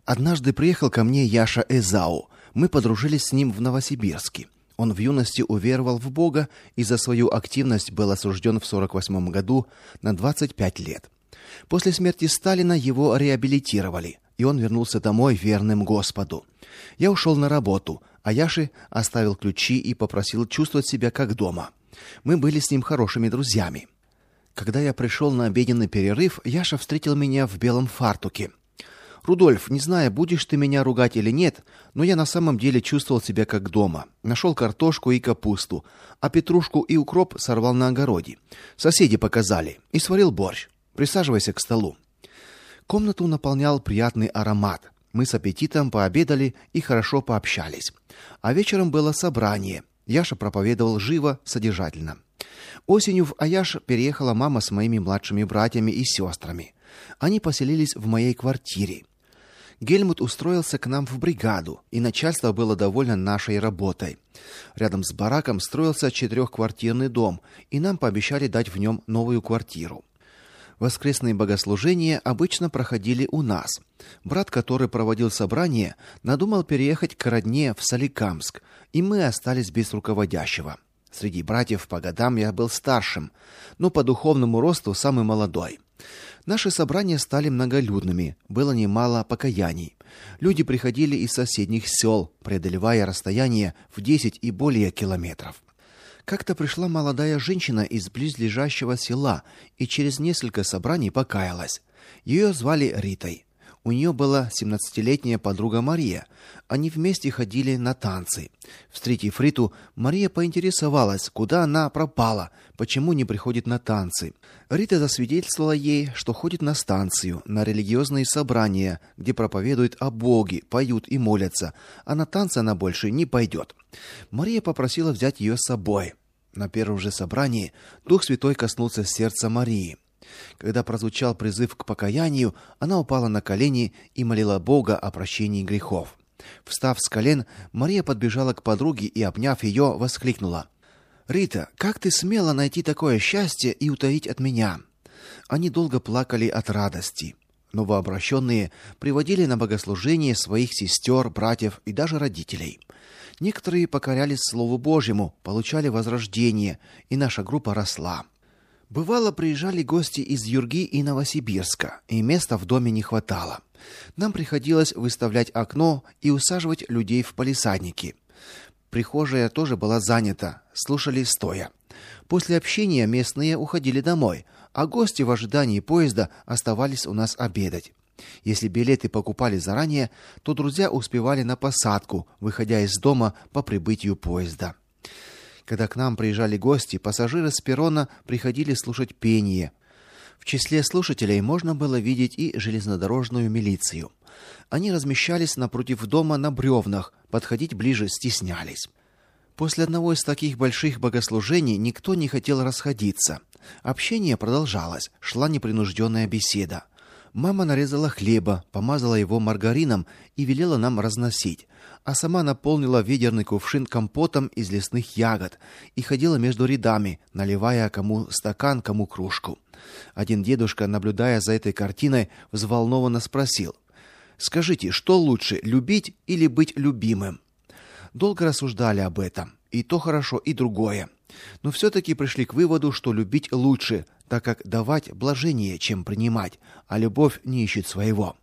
Однажды приехал ко мне Яша Эзау. Мы подружились с ним в Новосибирске. Он в юности уверовал в Бога и за свою активность был осужден в 1948 году на 25 лет. После смерти Сталина его реабилитировали, и он вернулся домой верным Господу. Я ушел на работу, а Яше оставил ключи и попросил чувствовать себя как дома. Мы были с ним хорошими друзьями. Когда я пришел на обеденный перерыв, Яша встретил меня в белом фартуке. «Рудольф, не знаю, будешь ты меня ругать или нет, но я на самом деле чувствовал себя как дома. Нашел картошку и капусту, а петрушку и укроп сорвал на огороде. Соседи показали и сварил борщ. Присаживайся к столу». Комнату наполнял приятный аромат. Мы с аппетитом пообедали и хорошо пообщались. А вечером было собрание. Яша проповедовал живо, содержательно. Осенью в Аяш переехала мама с моими младшими братьями и сестрами. Они поселились в моей квартире. Гельмут устроился к нам в бригаду, и начальство было довольно нашей работой. Рядом с бараком строился 4-квартирный дом, и нам пообещали дать в нем новую квартиру. Воскресные богослужения обычно проходили у нас. Брат, который проводил собрание, надумал переехать к родне в Соликамск, и мы остались без руководящего. Среди братьев по годам я был старшим, но по духовному росту самый молодой. Наши собрания стали многолюдными, было немало покаяний. Люди приходили из соседних сел, преодолевая расстояние в 10 и более километров. Как-то пришла молодая женщина из близлежащего села и через несколько собраний покаялась. Ее звали Ритой. У нее была 17-летняя подруга Мария. Они вместе ходили на танцы. Встретив Риту, Мария поинтересовалась, куда она пропала, почему не приходит на танцы. Рита засвидетельствовала ей, что ходит на станцию, на религиозные собрания, где проповедуют о Боге, поют и молятся, а на танцы она больше не пойдет. Мария попросила взять ее с собой. На первом же собрании Дух Святой коснулся сердца Марии. Когда прозвучал призыв к покаянию, она упала на колени и молила Бога о прощении грехов. Встав с колен, Мария подбежала к подруге и, обняв ее, воскликнула: «Рита, как ты смела найти такое счастье и утаить от меня?» Они долго плакали от радости. Новообращенные приводили на богослужение своих сестер, братьев и даже родителей. Некоторые покорялись Слову Божьему, получали возрождение, и наша группа росла. Бывало, приезжали гости из Юрги и Новосибирска, и места в доме не хватало. Нам приходилось выставлять окно и усаживать людей в палисадники. Прихожая тоже была занята, слушали стоя. После общения местные уходили домой, а гости в ожидании поезда оставались у нас обедать. Если билеты покупали заранее, то друзья успевали на посадку, выходя из дома по прибытию поезда. Когда к нам приезжали гости, пассажиры с перрона приходили слушать пение. В числе слушателей можно было видеть и железнодорожную милицию. Они размещались напротив дома на бревнах, подходить ближе стеснялись. После одного из таких больших богослужений никто не хотел расходиться. Общение продолжалось, шла непринужденная беседа. Мама нарезала хлеба, помазала его маргарином и велела нам разносить, а сама наполнила ведерный кувшин компотом из лесных ягод и ходила между рядами, наливая кому стакан, кому кружку. Один дедушка, наблюдая за этой картиной, взволнованно спросил: «Скажите, что лучше, любить или быть любимым?» Долго рассуждали об этом, и то хорошо, и другое. Но все-таки пришли к выводу, что любить лучше, так как давать блажение, чем принимать, а любовь не ищет своего.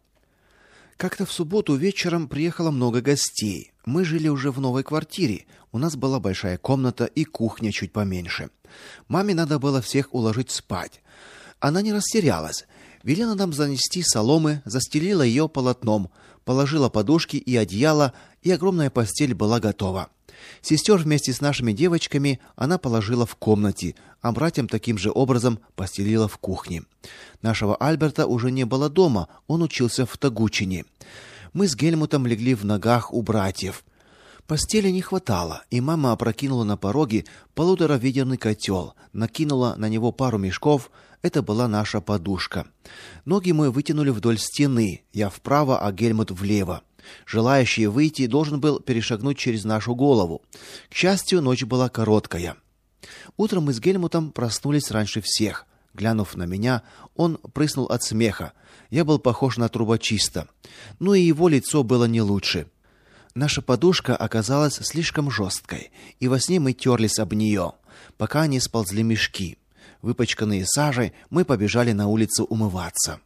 Как-то в субботу вечером приехало много гостей. Мы жили уже в новой квартире. У нас была большая комната и кухня чуть поменьше. Маме надо было всех уложить спать. Она не растерялась. Велела нам занести соломы, застелила ее полотном, положила подушки и одеяло, и огромная постель была готова. Сестер вместе с нашими девочками она положила в комнате, а братьям таким же образом постелила в кухне. Нашего Альберта уже не было дома, он учился в Тогучине. Мы с Гельмутом легли в ногах у братьев. Постели не хватало, и мама опрокинула на пороге 1,5-ведерный котел, накинула на него пару мешков. Это была наша подушка. Ноги мы вытянули вдоль стены, я вправо, а Гельмут влево. Желающий выйти должен был перешагнуть через нашу голову. К счастью, ночь была короткая. Утром мы с Гельмутом проснулись раньше всех. Глянув на меня, он прыснул от смеха. Я был похож на трубочиста. Ну и его лицо было не лучше. Наша подушка оказалась слишком жесткой, и во сне мы терлись об нее, пока не сползли мешки. Выпачканные сажей, мы побежали на улицу умываться.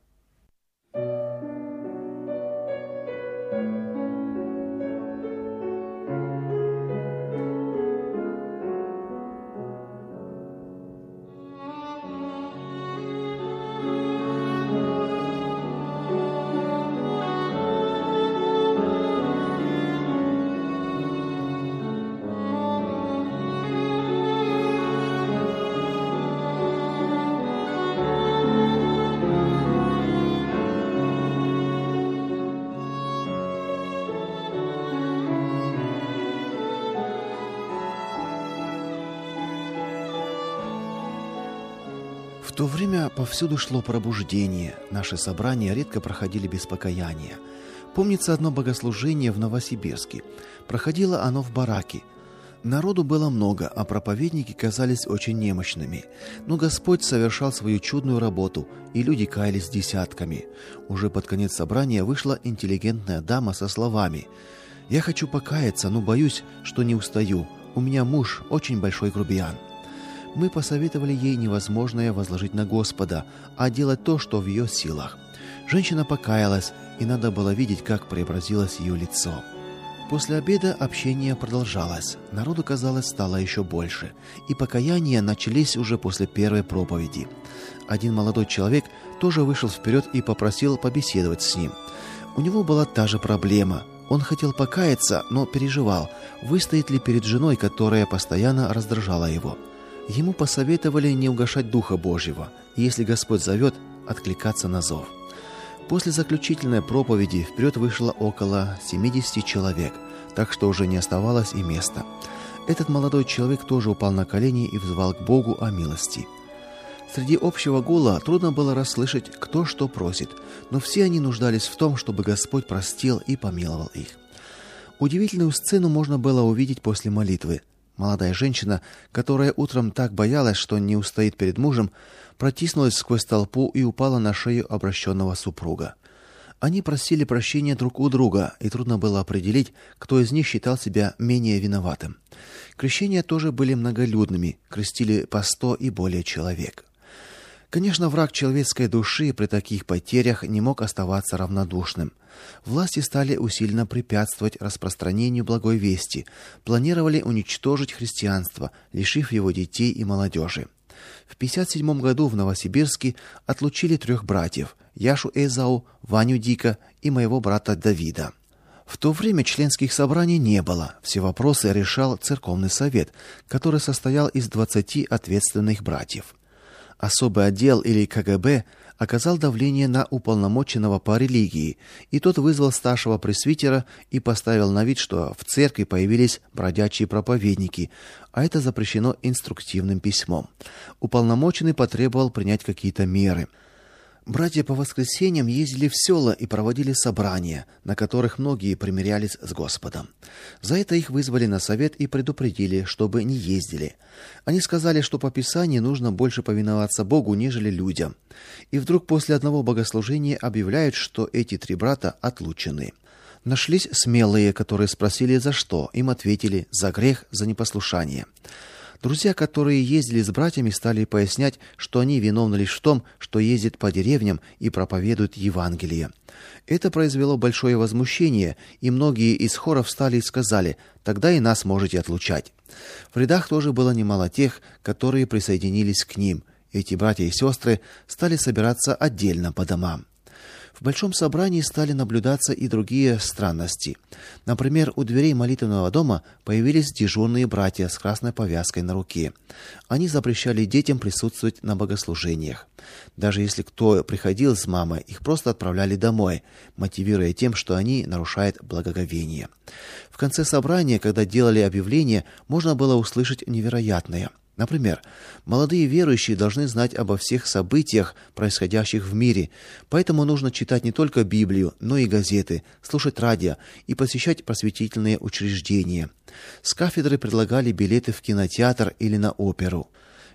В то время повсюду шло пробуждение. Наши собрания редко проходили без покаяния. Помнится одно богослужение в Новосибирске. Проходило оно в бараке. Народу было много, а проповедники казались очень немощными. Но Господь совершал свою чудную работу, и люди каялись десятками. Уже под конец собрания вышла интеллигентная дама со словами: «Я хочу покаяться, но боюсь, что не устаю. У меня муж очень большой грубиян». Мы посоветовали ей невозможное возложить на Господа, а делать то, что в ее силах. Женщина покаялась, и надо было видеть, как преобразилось ее лицо. После обеда общение продолжалось. Народу, казалось, стало еще больше. И покаяния начались уже после первой проповеди. Один молодой человек тоже вышел вперед и попросил побеседовать с ним. У него была та же проблема. Он хотел покаяться, но переживал, выстоит ли перед женой, которая постоянно раздражала его. Ему посоветовали не угашать Духа Божьего, и если Господь зовет, откликаться на зов. После заключительной проповеди вперед вышло около 70 человек, так что уже не оставалось и места. Этот молодой человек тоже упал на колени и взывал к Богу о милости. Среди общего гула трудно было расслышать, кто что просит, но все они нуждались в том, чтобы Господь простил и помиловал их. Удивительную сцену можно было увидеть после молитвы. Молодая женщина, которая утром так боялась, что не устоит перед мужем, протиснулась сквозь толпу и упала на шею обращенного супруга. Они просили прощения друг у друга, и трудно было определить, кто из них считал себя менее виноватым. Крещения тоже были многолюдными, крестили по 100 и более человек. Конечно, враг человеческой души при таких потерях не мог оставаться равнодушным. Власти стали усиленно препятствовать распространению благой вести, планировали уничтожить христианство, лишив его детей и молодежи. В 1957 году в Новосибирске отлучили 3 братьев: Яшу Эзау, Ваню Дика и моего брата Давида. В то время членских собраний не было. Все вопросы решал церковный совет, который состоял из 20 ответственных братьев. Особый отдел или КГБ оказал давление на уполномоченного по религии, и тот вызвал старшего пресвитера и поставил на вид, что в церкви появились бродячие проповедники, а это запрещено инструктивным письмом. Уполномоченный потребовал принять какие-то меры. Братья по воскресеньям ездили в села и проводили собрания, на которых многие примирялись с Господом. За это их вызвали на совет и предупредили, чтобы не ездили. Они сказали, что по Писанию нужно больше повиноваться Богу, нежели людям. И вдруг после одного богослужения объявляют, что эти 3 брата отлучены. Нашлись смелые, которые спросили, за что. Им ответили: за грех, за непослушание. Друзья, которые ездили с братьями, стали пояснять, что они виновны лишь в том, что ездят по деревням и проповедуют Евангелие. Это произвело большое возмущение, и многие из хоров встали и сказали: «Тогда и нас можете отлучать». В рядах тоже было немало тех, которые присоединились к ним. Эти братья и сестры стали собираться отдельно по домам. В большом собрании стали наблюдаться и другие странности. Например, у дверей молитвенного дома появились дежурные братья с красной повязкой на руке. Они запрещали детям присутствовать на богослужениях. Даже если кто приходил с мамой, их просто отправляли домой, мотивируя тем, что они нарушают благоговение. В конце собрания, когда делали объявление, можно было услышать невероятное. Например, молодые верующие должны знать обо всех событиях, происходящих в мире, поэтому нужно читать не только Библию, но и газеты, слушать радио и посещать просветительные учреждения. С кафедры предлагали билеты в кинотеатр или на оперу.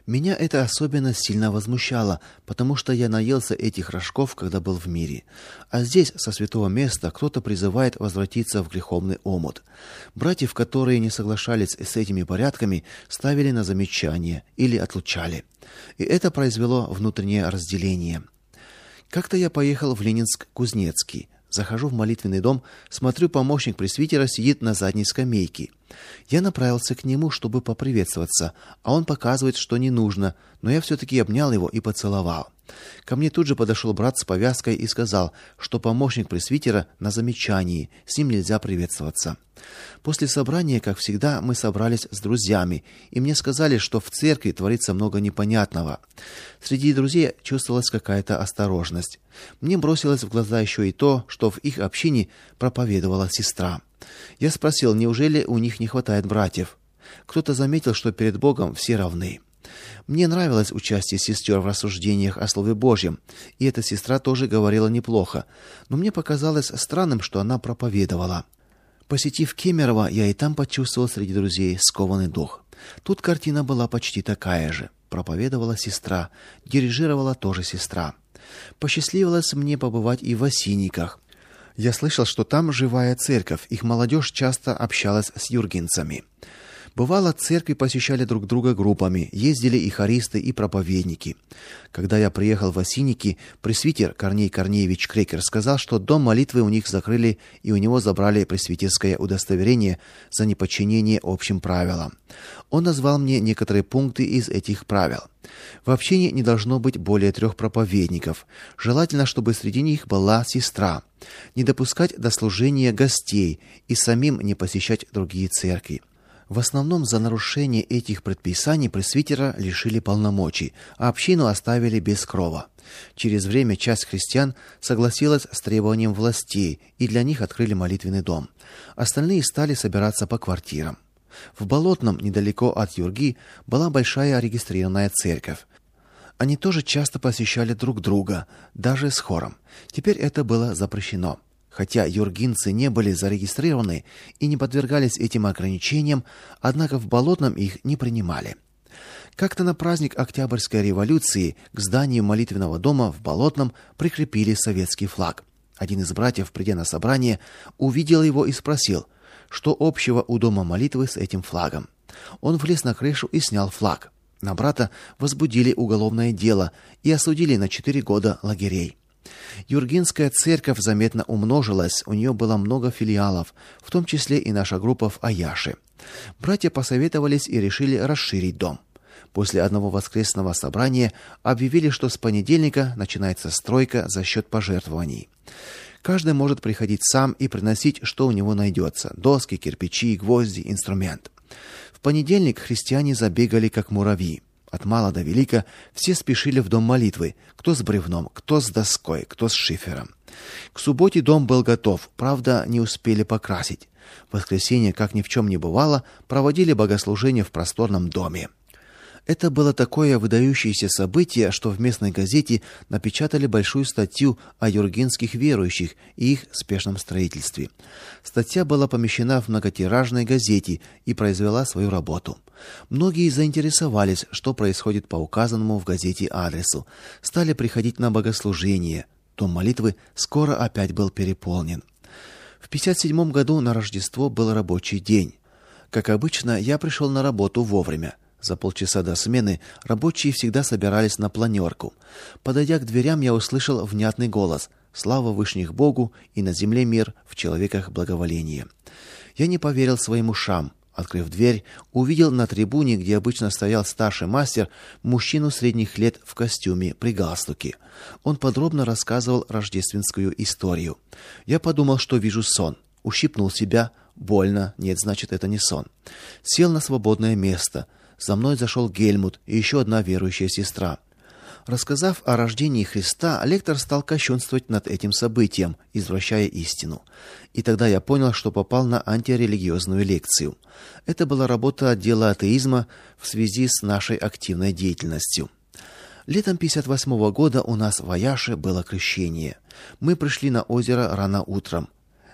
Меня это особенно сильно возмущало, потому что я наелся этих рожков, когда был в мире. А здесь, со святого места, кто-то призывает возвратиться в греховный омут. Братьев, которые не соглашались с этими порядками, ставили на замечание или отлучали. И это произвело внутреннее разделение. Как-то я поехал в Ленинск-Кузнецкий. Захожу в молитвенный дом, смотрю, помощник пресвитера сидит на задней скамейке. Я направился к нему, чтобы поприветствоваться, а он показывает, что не нужно, но я все-таки обнял его и поцеловал. Ко мне тут же подошел брат с повязкой и сказал, что помощник пресвитера на замечании, с ним нельзя приветствоваться. После собрания, как всегда, мы собрались с друзьями, и мне сказали, что в церкви творится много непонятного. Среди друзей чувствовалась какая-то осторожность. Мне бросилось в глаза еще и то, что в их общине проповедовала сестра. Я спросил, неужели у них не хватает братьев? Кто-то заметил, что перед Богом все равны. Мне нравилось участие сестер в рассуждениях о Слове Божьем, и эта сестра тоже говорила неплохо, но мне показалось странным, что она проповедовала. Посетив Кемерово, я и там почувствовал среди друзей скованный дух. Тут картина была почти такая же. Проповедовала сестра, дирижировала тоже сестра. Посчастливилось мне побывать и в Осинниках. Я слышал, что там живая церковь, их молодежь часто общалась с юргенцами. Бывало, церкви посещали друг друга группами, ездили и хористы, и проповедники. Когда я приехал в Осинники, пресвитер Корней Корнеевич Крекер сказал, что дом молитвы у них закрыли и у него забрали пресвитерское удостоверение за неподчинение общим правилам. Он назвал мне некоторые пункты из этих правил. В общине не должно быть более 3 проповедников. Желательно, чтобы среди них была сестра. Не допускать до служения гостей и самим не посещать другие церкви. В основном за нарушение этих предписаний пресвитера лишили полномочий, а общину оставили без крова. Через время часть христиан согласилась с требованием властей, и для них открыли молитвенный дом. Остальные стали собираться по квартирам. В Болотном, недалеко от Юрги, была большая регистрированная церковь. Они тоже часто посещали друг друга, даже с хором. Теперь это было запрещено. Хотя юргинцы не были зарегистрированы и не подвергались этим ограничениям, однако в Болотном их не принимали. Как-то на праздник Октябрьской революции к зданию молитвенного дома в Болотном прикрепили советский флаг. Один из братьев, придя на собрание, увидел его и спросил, что общего у дома молитвы с этим флагом. Он влез на крышу и снял флаг. На брата возбудили уголовное дело и осудили на 4 года лагерей. Юргинская церковь заметно умножилась, у нее было много филиалов, в том числе и наша группа в Аяше. Братья посоветовались и решили расширить дом. После одного воскресного собрания объявили, что с понедельника начинается стройка за счет пожертвований. Каждый может приходить сам и приносить, что у него найдется: доски, кирпичи, гвозди, инструмент. В понедельник христиане забегали как муравьи. От мала до велика все спешили в дом молитвы, кто с бревном, кто с доской, кто с шифером. К субботе дом был готов, правда, не успели покрасить. В воскресенье, как ни в чем не бывало, проводили богослужение в просторном доме. Это было такое выдающееся событие, что в местной газете напечатали большую статью о юргенских верующих и их спешном строительстве. Статья была помещена в многотиражной газете и произвела свою работу. Многие заинтересовались, что происходит по указанному в газете адресу, стали приходить на богослужение. Дом молитвы скоро опять был переполнен. В 1957 году на Рождество был рабочий день. Как обычно, я пришел на работу вовремя. За полчаса до смены рабочие всегда собирались на планерку. Подойдя к дверям, я услышал внятный голос: «Слава вышних Богу, и на земле мир, в человеках благоволение». Я не поверил своим ушам. Открыв дверь, увидел на трибуне, где обычно стоял старший мастер, мужчину средних лет в костюме при галстуке. Он подробно рассказывал рождественскую историю. Я подумал, что вижу сон. Ущипнул себя. Больно. Нет, значит, это не сон. Сел на свободное место. За мной зашел Гельмут и еще одна верующая сестра. Рассказав о рождении Христа, лектор стал кощунствовать над этим событием, извращая истину. И тогда я понял, что попал на антирелигиозную лекцию. Это была работа отдела атеизма в связи с нашей активной деятельностью. Летом 1958 года у нас в Аяше было крещение. Мы пришли на озеро рано утром.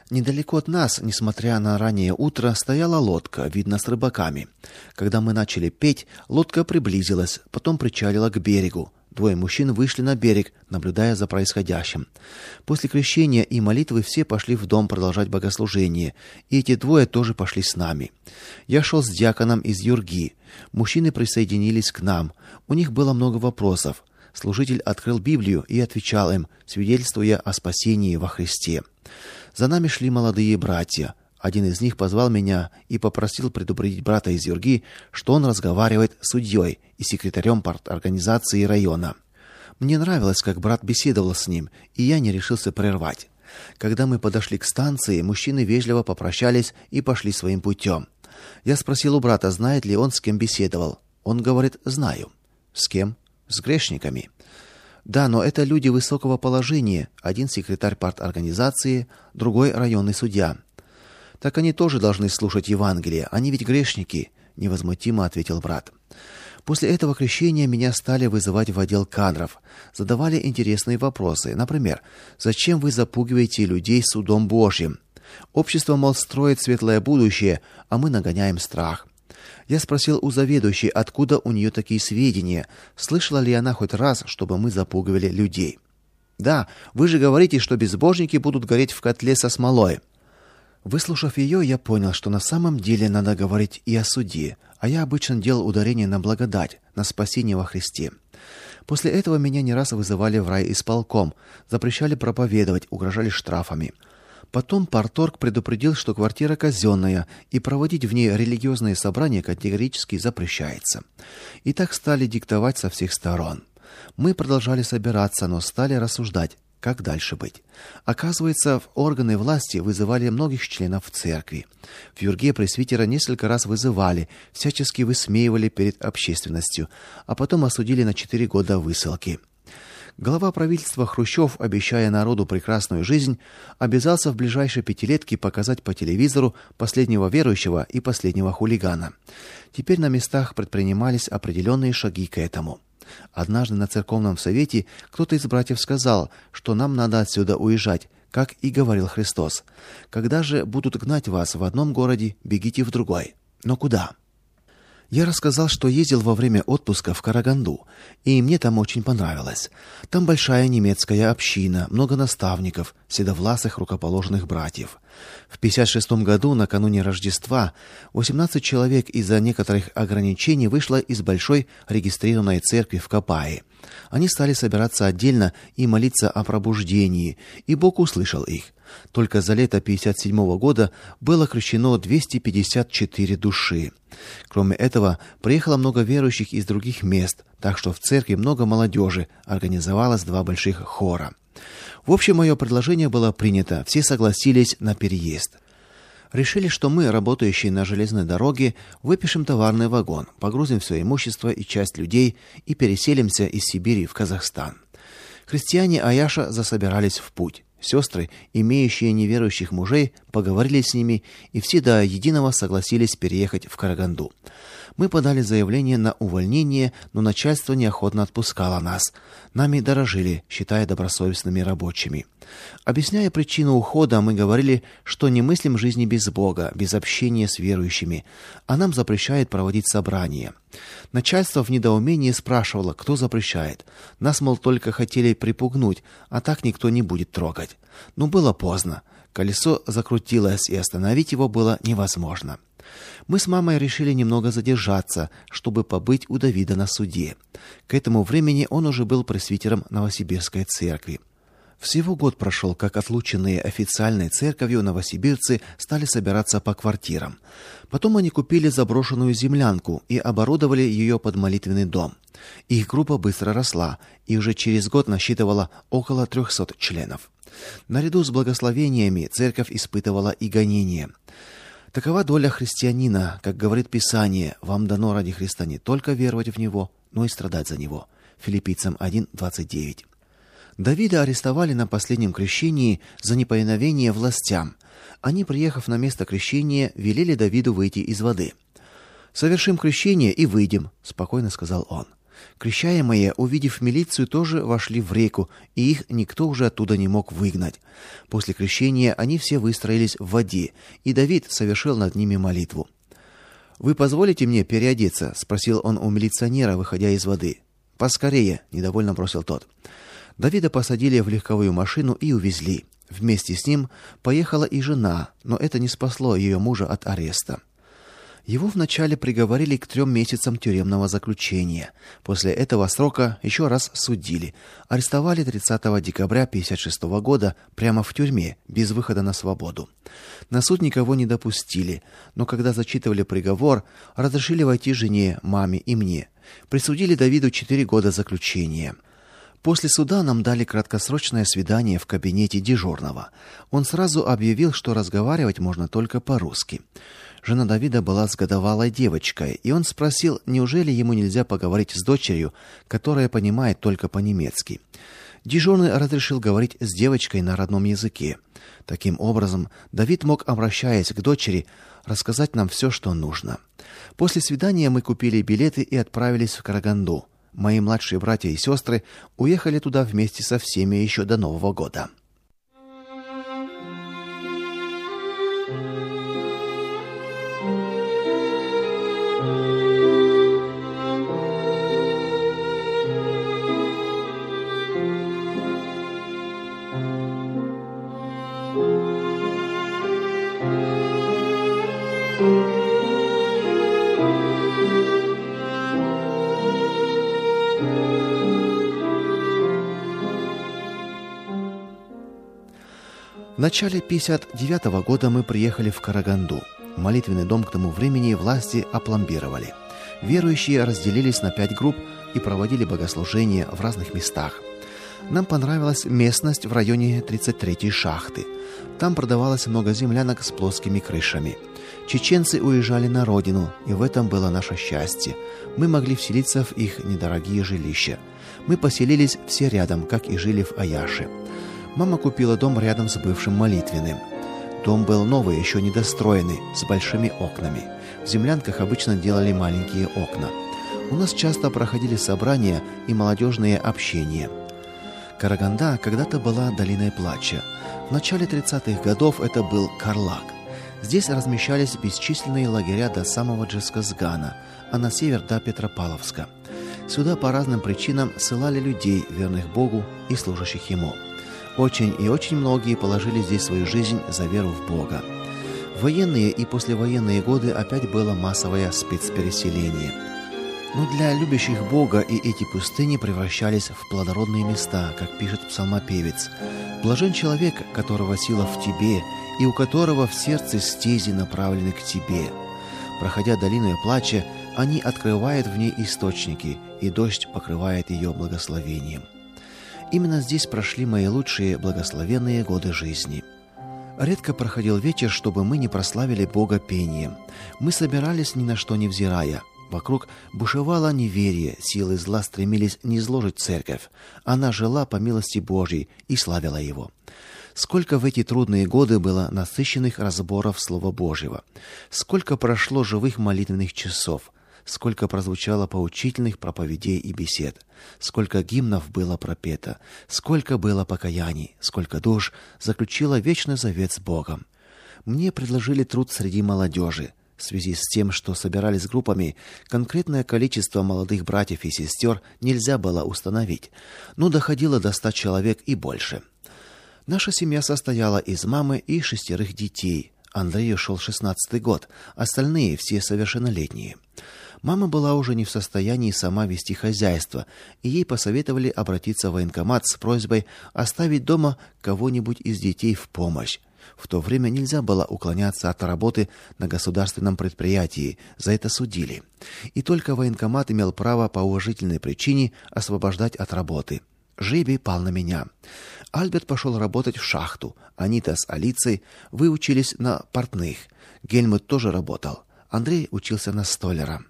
Недалеко от нас, несмотря на раннее утро, стояла лодка, видно, с рыбаками. Когда мы начали петь, лодка приблизилась, потом причалила к берегу. Двое мужчин вышли на берег, наблюдая за происходящим. После крещения и молитвы все пошли в дом продолжать богослужение, и эти двое тоже пошли с нами. Я шел с диаконом из Юрги. Мужчины присоединились к нам. У них было много вопросов. Служитель открыл Библию и отвечал им, свидетельствуя о спасении во Христе. За нами шли молодые братья. Один из них позвал меня и попросил предупредить брата из Юрги, что он разговаривает с судьей и секретарем парторганизации района. Мне нравилось, как брат беседовал с ним, и я не решился прервать. Когда мы подошли к станции, мужчины вежливо попрощались и пошли своим путем. Я спросил у брата, знает ли он, с кем беседовал. Он говорит: знаю. С кем? С грешниками. Да, но это люди высокого положения. Один секретарь парторганизации, другой районный судья. Так они тоже должны слушать Евангелие, они ведь грешники, невозмутимо ответил брат. После этого крещения меня стали вызывать в отдел кадров. Задавали интересные вопросы. Например: зачем вы запугиваете людей судом Божьим? Общество, мол, строит светлое будущее, а мы нагоняем страх. Я спросил у заведующей, откуда у нее такие сведения, слышала ли она хоть раз, чтобы мы запугивали людей. Да, вы же говорите, что безбожники будут гореть в котле со смолой. Выслушав ее, я понял, что на самом деле надо говорить и о суде, а я обычно делал ударение на благодать, на спасение во Христе. После этого меня не раз вызывали в райисполком, запрещали проповедовать, угрожали штрафами. Потом парторг предупредил, что квартира казенная, и проводить в ней религиозные собрания категорически запрещается. И так стали диктовать со всех сторон. Мы продолжали собираться, но стали рассуждать, как дальше быть. Оказывается, в органы власти вызывали многих членов церкви. В Юрге пресвитера несколько раз вызывали, всячески высмеивали перед общественностью, а потом осудили на 4 года высылки. Глава правительства Хрущев, обещая народу прекрасную жизнь, обязался в ближайшей пятилетке показать по телевизору последнего верующего и последнего хулигана. Теперь на местах предпринимались определенные шаги к этому. Однажды на церковном совете кто-то из братьев сказал, что нам надо отсюда уезжать, как и говорил Христос. Когда же будут гнать вас в одном городе, бегите в другой. Но куда? Я рассказал, что ездил во время отпуска в Караганду, и мне там очень понравилось. Там большая немецкая община, много наставников, седовласых рукоположенных братьев. В 56 году, накануне Рождества, 18 человек из-за некоторых ограничений вышло из большой регистрированной церкви в Копае. Они стали собираться отдельно и молиться о пробуждении, и Бог услышал их. Только за лето 57 года было крещено 254 души. Кроме этого, приехало много верующих из других мест, так что в церкви много молодежи, организовалось 2 больших хора. В общем, мое предложение было принято, все согласились на переезд. Решили, что мы, работающие на железной дороге, выпишем товарный вагон, погрузим все имущество и часть людей и переселимся из Сибири в Казахстан. Христиане Аяша засобирались в путь. Сестры, имеющие неверующих мужей, поговорили с ними, и все до единого согласились переехать в Караганду. Мы подали заявление на увольнение, но начальство неохотно отпускало нас. Нами дорожили, считая добросовестными рабочими. Объясняя причину ухода, мы говорили, что не мыслим жизни без Бога, без общения с верующими, а нам запрещает проводить собрания. Начальство в недоумении спрашивало, кто запрещает. Нас, мол, только хотели припугнуть, а так никто не будет трогать. Но было поздно. Колесо закрутилось, и остановить его было невозможно. Мы с мамой решили немного задержаться, чтобы побыть у Давида на суде. К этому времени он уже был пресвитером Новосибирской церкви. Всего год прошел, как отлученные официальной церковью новосибирцы стали собираться по квартирам. Потом они купили заброшенную землянку и оборудовали ее под молитвенный дом. Их группа быстро росла и уже через год насчитывала около 300 членов. Наряду с благословениями церковь испытывала и гонения. Такова доля христианина, как говорит Писание: вам дано ради Христа не только веровать в Него, но и страдать за Него. Филиппийцам 1:29. Давида арестовали на последнем крещении за неповиновение властям. Они, приехав на место крещения, велели Давиду выйти из воды. «Совершим крещение и выйдем», — спокойно сказал он. Крещаемые, увидев милицию, тоже вошли в реку, и их никто уже оттуда не мог выгнать. После крещения они все выстроились в воде, и Давид совершил над ними молитву. «Вы позволите мне переодеться?» — спросил он у милиционера, выходя из воды. «Поскорее!» — недовольно бросил тот. Давида посадили в легковую машину и увезли. Вместе с ним поехала и жена, но это не спасло ее мужа от ареста. Его вначале приговорили к 3 месяцам тюремного заключения. После этого срока еще раз судили. Арестовали 30 декабря 1956 года прямо в тюрьме, без выхода на свободу. На суд никого не допустили, но когда зачитывали приговор, разрешили войти жене, маме и мне. Присудили Давиду 4 года заключения. После суда нам дали краткосрочное свидание в кабинете дежурного. Он сразу объявил, что разговаривать можно только по-русски. Жена Давида была с годовалой девочкой, и он спросил, неужели ему нельзя поговорить с дочерью, которая понимает только по-немецки. Дежурный разрешил говорить с девочкой на родном языке. Таким образом, Давид мог, обращаясь к дочери, рассказать нам все, что нужно. После свидания мы купили билеты и отправились в Караганду. Мои младшие братья и сестры уехали туда вместе со всеми еще до Нового года. В начале 1959 года мы приехали в Караганду. Молитвенный дом к тому времени власти опломбировали. Верующие разделились на 5 групп и проводили богослужения в разных местах. Нам понравилась местность в районе 33-й шахты. Там продавалось много землянок с плоскими крышами. Чеченцы уезжали на родину, и в этом было наше счастье. Мы могли вселиться в их недорогие жилища. Мы поселились все рядом, как и жили в Аяше. Мама купила дом рядом с бывшим молитвенным. Дом был новый, еще недостроенный, с большими окнами. В землянках обычно делали маленькие окна. У нас часто проходили собрания и молодежные общения. Караганда когда-то была долиной плача. В начале 30-х годов это был Карлак. Здесь размещались бесчисленные лагеря до самого Джесказгана, а на север до Петропавловска. Сюда по разным причинам ссылали людей, верных Богу и служащих Ему. Очень и очень многие положили здесь свою жизнь за веру в Бога. В военные и послевоенные годы опять было массовое спецпереселение. Но для любящих Бога и эти пустыни превращались в плодородные места, как пишет псалмопевец. «Блажен человек, которого сила в тебе, и у которого в сердце стези направлены к тебе». Проходя долину плача, они открывают в ней источники, и дождь покрывает ее благословением. Именно здесь прошли мои лучшие благословенные годы жизни. Редко проходил вечер, чтобы мы не прославили Бога пением. Мы собирались ни на что не взирая. Вокруг бушевало неверие, силы зла стремились низложить церковь. Она жила по милости Божьей и славила Его. Сколько в эти трудные годы было насыщенных разборов Слова Божьего. Сколько прошло живых молитвенных часов. Сколько прозвучало поучительных проповедей и бесед, сколько гимнов было пропето, сколько было покаяний, сколько душ заключило вечный завет с Богом. Мне предложили труд среди молодежи. В связи с тем, что собирались группами, конкретное количество молодых братьев и сестер нельзя было установить, но доходило до 100 человек и больше. Наша семья состояла из мамы и 6 детей. Андрею шел 16-й год, остальные все совершеннолетние. Мама была уже не в состоянии сама вести хозяйство, и ей посоветовали обратиться в военкомат с просьбой оставить дома кого-нибудь из детей в помощь. В то время нельзя было уклоняться от работы на государственном предприятии, за это судили. И только военкомат имел право по уважительной причине освобождать от работы. Жребий пал на меня. Альберт пошел работать в шахту. Анита с Алицей выучились на портных. Гельмут тоже работал. Андрей учился на столяра.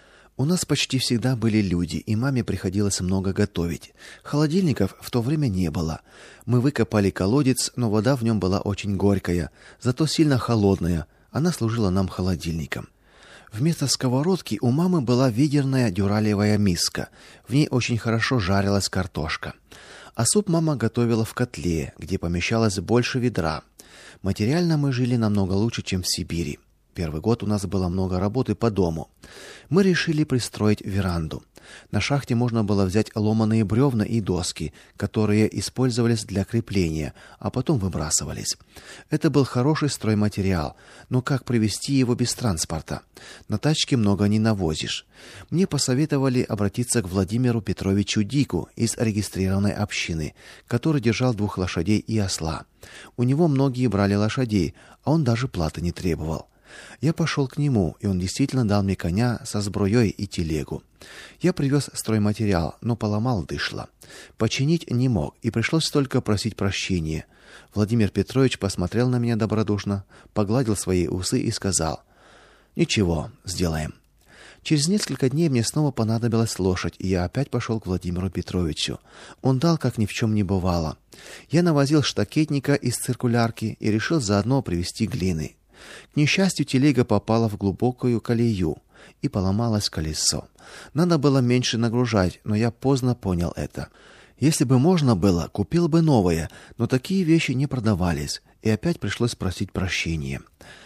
У нас почти всегда были люди, и маме приходилось много готовить. Холодильников в то время не было. Мы выкопали колодец, но вода в нем была очень горькая, зато сильно холодная. Она служила нам холодильником. Вместо сковородки у мамы была ведерная дюралевая миска. В ней очень хорошо жарилась картошка. А суп мама готовила в котле, где помещалось больше ведра. Материально мы жили намного лучше, чем в Сибири. Первый год у нас было много работы по дому. Мы решили пристроить веранду. На шахте можно было взять ломаные бревна и доски, которые использовались для крепления, а потом выбрасывались. Это был хороший стройматериал, но как привезти его без транспорта? На тачке много не навозишь. Мне посоветовали обратиться к Владимиру Петровичу Дику из регистрированной общины, который держал 2 лошадей и осла. У него многие брали лошадей, а он даже платы не требовал. Я пошел к нему, и он действительно дал мне коня со сбруей и телегу. Я привез стройматериал, но поломал дышло. Починить не мог, и пришлось только просить прощения. Владимир Петрович посмотрел на меня добродушно, погладил свои усы и сказал: «Ничего, сделаем». Через несколько дней мне снова понадобилась лошадь, и я опять пошел к Владимиру Петровичу. Он дал, как ни в чем не бывало. Я навозил штакетника из циркулярки и решил заодно привезти глины. К несчастью, телега попала в глубокую колею, и поломалось колесо. Надо было меньше нагружать, но я поздно понял это. Если бы можно было, купил бы новое, но такие вещи не продавались, и опять пришлось просить прощения.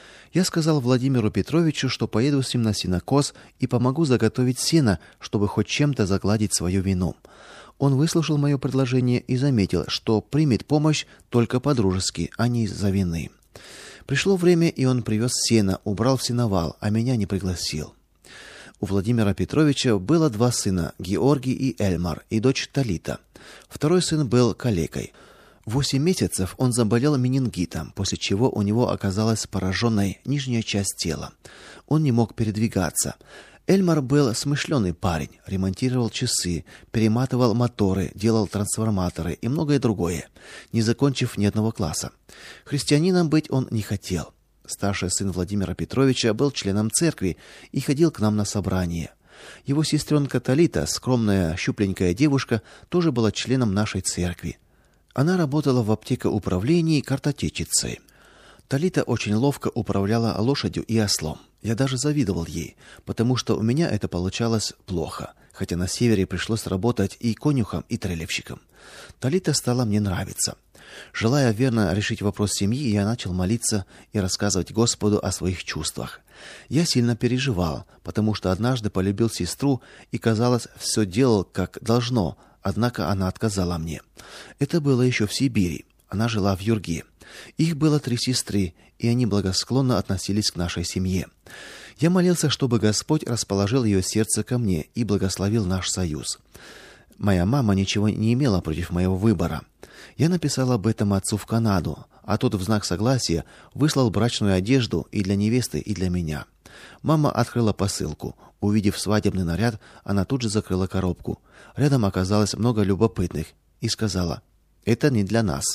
Я сказал Владимиру Петровичу, что поеду с ним на сенокос и помогу заготовить сено, чтобы хоть чем-то загладить свою вину. Он выслушал мое предложение и заметил, что примет помощь только по-дружески, а не из-за вины. Пришло время, и он привез сено, убрал в сеновал, а меня не пригласил. У Владимира Петровича было 2 сына, Георгий и Эльмар, и дочь Талита. Второй сын был калекой. 8 месяцев он заболел менингитом, после чего у него оказалась пораженной нижняя часть тела. Он не мог передвигаться. Эльмар был смышленый парень, ремонтировал часы, перематывал моторы, делал трансформаторы и многое другое, не закончив ни одного класса. Христианином быть он не хотел. Старший сын Владимира Петровича был членом церкви и ходил к нам на собрания. Его сестренка Талита, скромная, щупленькая девушка, тоже была членом нашей церкви. Она работала в аптекоуправлении картотечицей. Талита очень ловко управляла лошадью и ослом. Я даже завидовал ей, потому что у меня это получалось плохо, хотя на севере пришлось работать и конюхом, и трелевщиком. Талита стала мне нравиться. Желая верно решить вопрос семьи, я начал молиться и рассказывать Господу о своих чувствах. Я сильно переживал, потому что однажды полюбил сестру и, казалось, все делал как должно, однако она отказала мне. Это было еще в Сибири. Она жила в Юрге. Их было 3 сестры, и они благосклонно относились к нашей семье. Я молился, чтобы Господь расположил ее сердце ко мне и благословил наш союз. Моя мама ничего не имела против моего выбора. Я написал об этом отцу в Канаду, а тот в знак согласия выслал брачную одежду и для невесты, и для меня. Мама открыла посылку. Увидев свадебный наряд, она тут же закрыла коробку. Рядом оказалось много любопытных и сказала: «Это не для нас».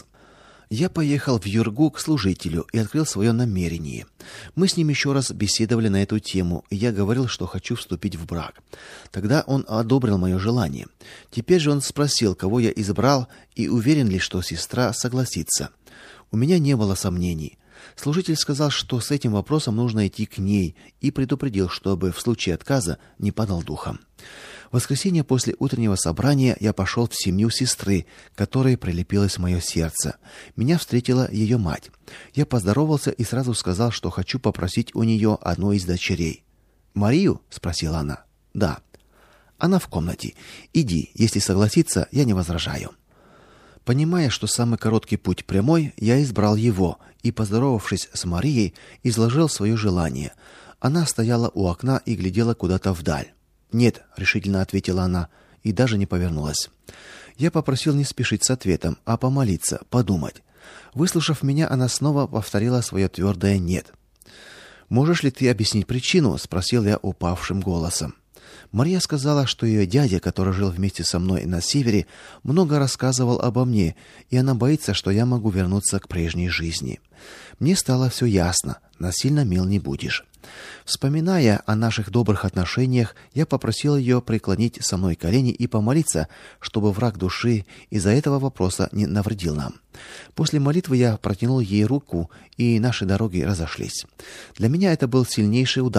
Я поехал в Юргу к служителю и открыл свое намерение. Мы с ним еще раз беседовали на эту тему, и я говорил, что хочу вступить в брак. Тогда он одобрил мое желание. Теперь же он спросил, кого я избрал, и уверен ли, что сестра согласится. У меня не было сомнений. Служитель сказал, что с этим вопросом нужно идти к ней, и предупредил, чтобы в случае отказа не падал духом. В воскресенье после утреннего собрания я пошел в семью сестры, к которой прилепилось мое сердце. Меня встретила ее мать. Я поздоровался и сразу сказал, что хочу попросить у нее одну из дочерей. «Марию?» — спросила она. «Да». «Она в комнате. Иди, если согласится, я не возражаю». Понимая, что самый короткий путь прямой, я избрал его и, поздоровавшись с Марией, изложил свое желание. Она стояла у окна и глядела куда-то вдаль. «Нет», — решительно ответила она, и даже не повернулась. Я попросил не спешить с ответом, а помолиться, подумать. Выслушав меня, она снова повторила свое твердое «нет». «Можешь ли ты объяснить причину?» — спросил я упавшим голосом. Мария сказала, что ее дядя, который жил вместе со мной на севере, много рассказывал обо мне, и она боится, что я могу вернуться к прежней жизни. Мне стало все ясно. Насильно мил не будешь. Вспоминая о наших добрых отношениях, я попросил ее преклонить со мной колени и помолиться, чтобы враг души из-за этого вопроса не навредил нам. После молитвы я протянул ей руку, и наши дороги разошлись. Для меня это был сильнейший удар.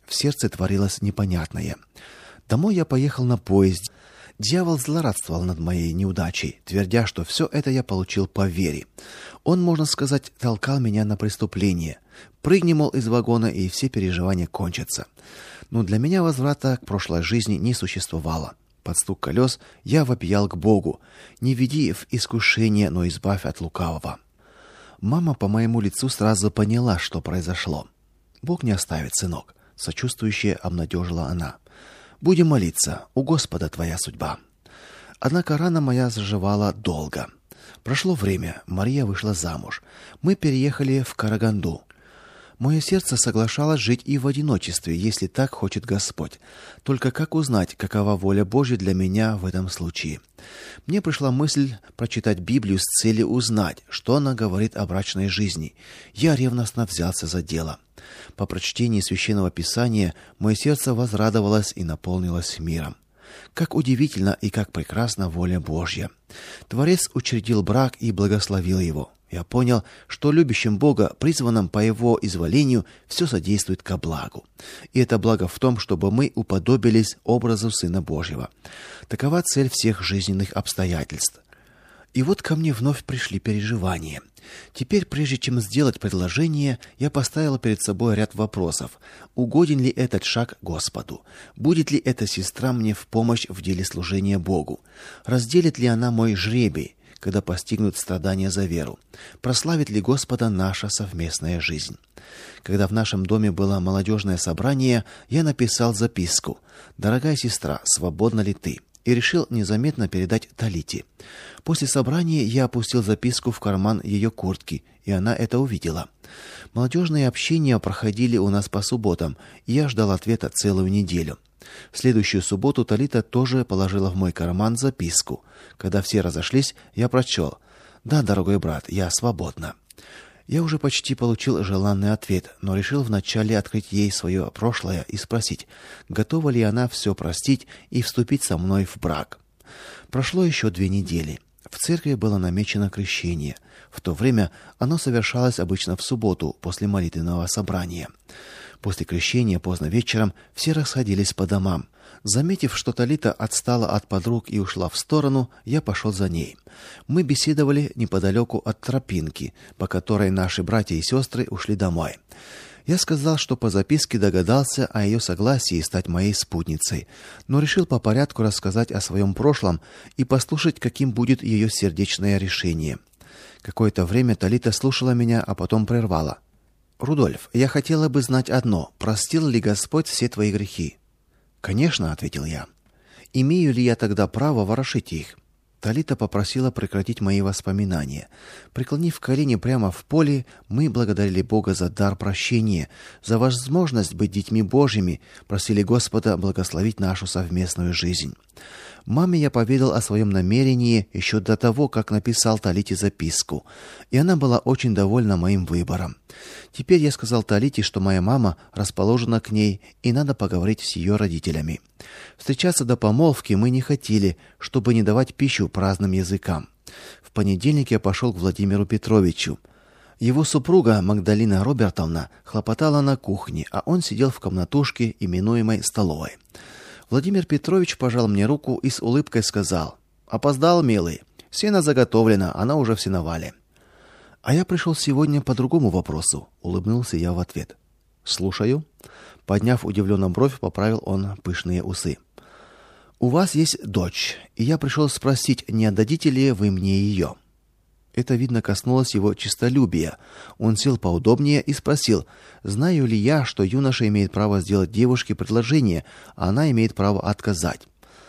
В сердце творилось непонятное. Домой я поехал на поезде. Дьявол злорадствовал над моей неудачей, твердя, что все это я получил по вере. Он, можно сказать, толкал меня на преступление. Прыгни, мол, из вагона, и все переживания кончатся. Но для меня возврата к прошлой жизни не существовало. Под стук колес я вопиял к Богу: «Не веди в искушение, но избавь от лукавого». Мама по моему лицу сразу поняла, что произошло. «Бог не оставит, сынок», — сочувствующе обнадежила она. «Будем молиться, у Господа твоя судьба». Однако рана моя заживала долго. Прошло время, Мария вышла замуж. Мы переехали в Караганду. Мое сердце соглашалось жить и в одиночестве, если так хочет Господь. Только как узнать, какова воля Божья для меня в этом случае? Мне пришла мысль прочитать Библию с целью узнать, что она говорит о брачной жизни. Я ревностно взялся за дело. По прочтении Священного Писания мое сердце возрадовалось и наполнилось миром. Как удивительно и как прекрасна воля Божья! Творец учредил брак и благословил его. Я понял, что любящим Бога, призванным по Его изволению, все содействует ко благу. И это благо в том, чтобы мы уподобились образу Сына Божьего. Такова цель всех жизненных обстоятельств. И вот ко мне вновь пришли переживания. Теперь, прежде чем сделать предложение, я поставила перед собой ряд вопросов. Угоден ли этот шаг Господу? Будет ли эта сестра мне в помощь в деле служения Богу? Разделит ли она мой жребий, когда постигнут страдания за веру? Прославит ли Господа наша совместная жизнь? Когда в нашем доме было молодежное собрание, я написал записку: «Дорогая сестра, свободна ли ты?» и решил незаметно передать Талите. После собрания я опустил записку в карман ее куртки, и она это увидела. Молодежные общения проходили у нас по субботам, и я ждал ответа целую неделю. В следующую субботу Талита тоже положила в мой карман записку. Когда все разошлись, я прочел: «Да, дорогой брат, я свободна». Я уже почти получил желанный ответ, но решил вначале открыть ей свое прошлое и спросить, готова ли она все простить и вступить со мной в брак. Прошло еще 2 недели. В церкви было намечено крещение. В то время оно совершалось обычно в субботу после молитвенного собрания. После крещения поздно вечером все расходились по домам. Заметив, что Талита отстала от подруг и ушла в сторону, я пошел за ней. Мы беседовали неподалеку от тропинки, по которой наши братья и сестры ушли домой. Я сказал, что по записке догадался о ее согласии стать моей спутницей, но решил по порядку рассказать о своем прошлом и послушать, каким будет ее сердечное решение. Какое-то время Талита слушала меня, а потом прервала: «Рудольф, я хотела бы знать одно: простил ли Господь все твои грехи?» «Конечно», — ответил я. «Имею ли я тогда право ворошить их?» Талита попросила прекратить мои воспоминания. Преклонив колени прямо в поле, мы благодарили Бога за дар прощения, за возможность быть детьми Божьими, просили Господа благословить нашу совместную жизнь. Маме я поведал о своем намерении еще до того, как написал Талите записку, и она была очень довольна моим выбором. Теперь я сказал Талите, что моя мама расположена к ней, и надо поговорить с ее родителями. Встречаться до помолвки мы не хотели, чтобы не давать пищу праздным языкам. В понедельник я пошел к Владимиру Петровичу. Его супруга Магдалина Робертовна хлопотала на кухне, а он сидел в комнатушке, именуемой столовой. Владимир Петрович пожал мне руку и с улыбкой сказал: «Опоздал, милый. Сено заготовлено, она уже в сеновале». «А я пришел сегодня по другому вопросу», — улыбнулся я в ответ. «Слушаю». Подняв удивленно бровь, поправил он пышные усы. «У вас есть дочь, и я пришел спросить, не отдадите ли вы мне ее?» Это, видно, коснулось его честолюбия. Он сел поудобнее и спросил: «Знаю ли я, что юноша имеет право сделать девушке предложение, а она имеет право отказать?»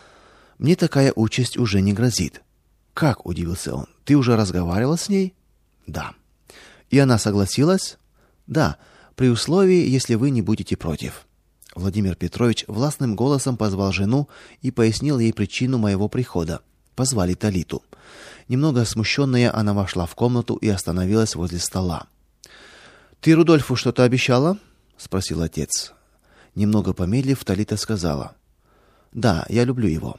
«Мне такая участь уже не грозит». «Как?» — удивился он. «Ты уже разговаривал с ней?» «Да». «И она согласилась?» «Да, при условии, если вы не будете против». Владимир Петрович властным голосом позвал жену и пояснил ей причину моего прихода. Позвали Талиту. Немного смущенная, она вошла в комнату и остановилась возле стола. «Ты Рудольфу что-то обещала?» — спросил отец. Немного помедлив, Талита сказала: «Да, я люблю его».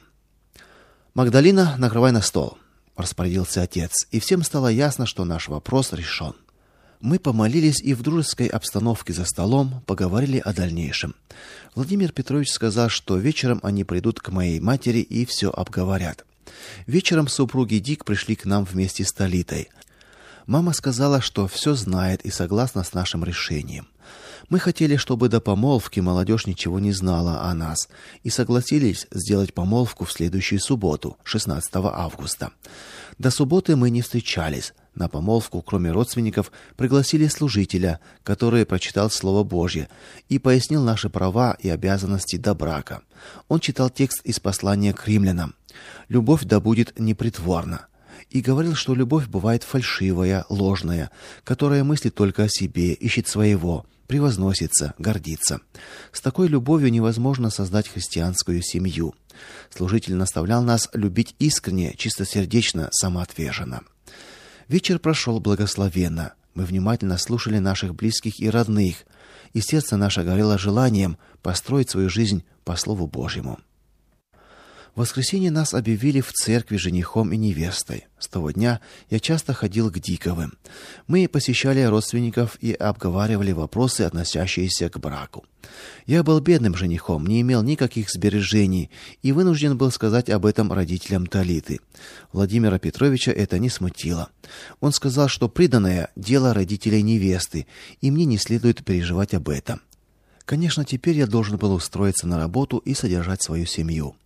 «Магдалина, накрывай на стол», — распорядился отец, и всем стало ясно, что наш вопрос решен. Мы помолились и в дружеской обстановке за столом поговорили о дальнейшем. Владимир Петрович сказал, что вечером они придут к моей матери и все обговорят. Вечером супруги Дик пришли к нам вместе с Талитой. Мама сказала, что все знает и согласна с нашим решением. Мы хотели, чтобы до помолвки молодежь ничего не знала о нас, и согласились сделать помолвку в следующую субботу, 16 августа. До субботы мы не встречались. На помолвку, кроме родственников, пригласили служителя, который прочитал Слово Божье и пояснил наши права и обязанности до брака. Он читал текст из послания к римлянам: «Любовь да будет непритворна», и говорил, что любовь бывает фальшивая, ложная, которая мыслит только о себе, ищет своего, превозносится, гордится. С такой любовью невозможно создать христианскую семью. Служитель наставлял нас любить искренне, чистосердечно, самоотверженно. Вечер прошел благословенно. Мы внимательно слушали наших близких и родных, и сердце наше горело желанием построить свою жизнь по Слову Божьему. В воскресенье нас объявили в церкви женихом и невестой. С того дня я часто ходил к Диковым. Мы посещали родственников и обговаривали вопросы, относящиеся к браку. Я был бедным женихом, не имел никаких сбережений и вынужден был сказать об этом родителям Талиты. Владимира Петровича это не смутило. Он сказал, что приданое – дело родителей невесты, и мне не следует переживать об этом. Конечно, теперь я должен был устроиться на работу и содержать свою семью.